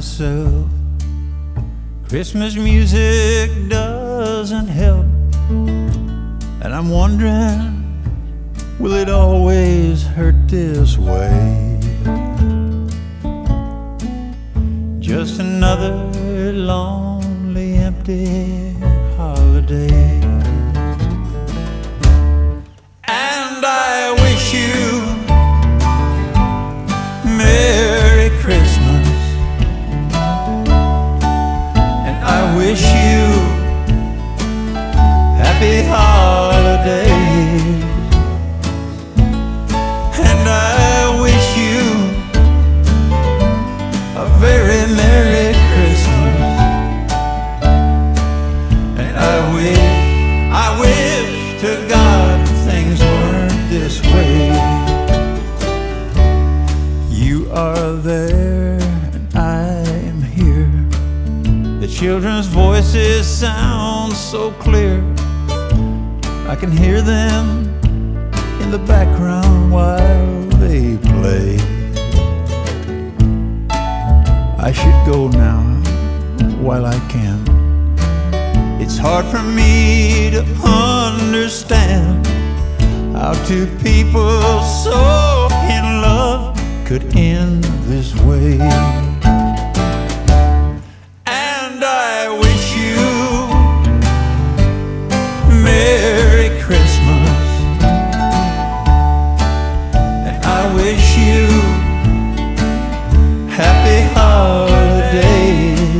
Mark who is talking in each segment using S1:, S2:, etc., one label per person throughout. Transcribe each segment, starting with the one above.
S1: myself, Christmas music doesn't help, and I'm wondering, will it always hurt this way? Just another lonely, empty holiday. And I wish you Merry Christmas, and I wish you Happy Holidays, and I wish you a very Merry Christmas, and I wish to God things weren't this way. You are there and I am here. The children's voices sound so clear, I can hear them in the background while they play. I should go now while I can. It's hard for me to understand how two people so in love could end this way. And I wish you Merry Christmas, and I wish you Happy Holidays,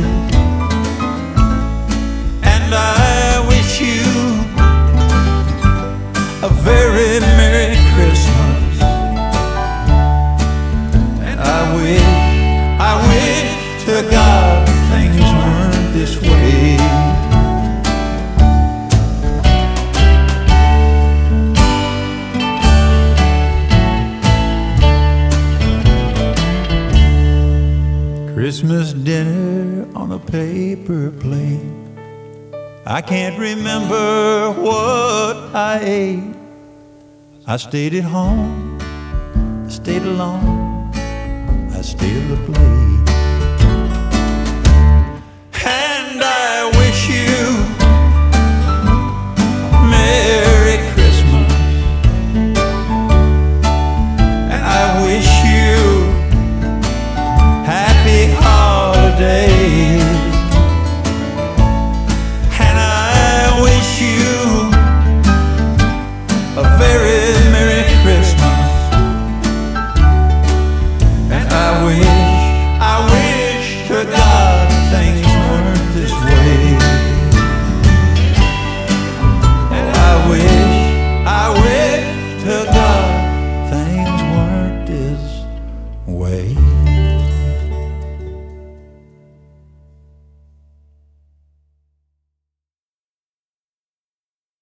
S1: and I wish you a very Merry Christmas, and I wish to God things weren't this way. Christmas dinner on a paper plate. I can't remember what I ate. I stayed at home, I stayed alone, I stayed up late.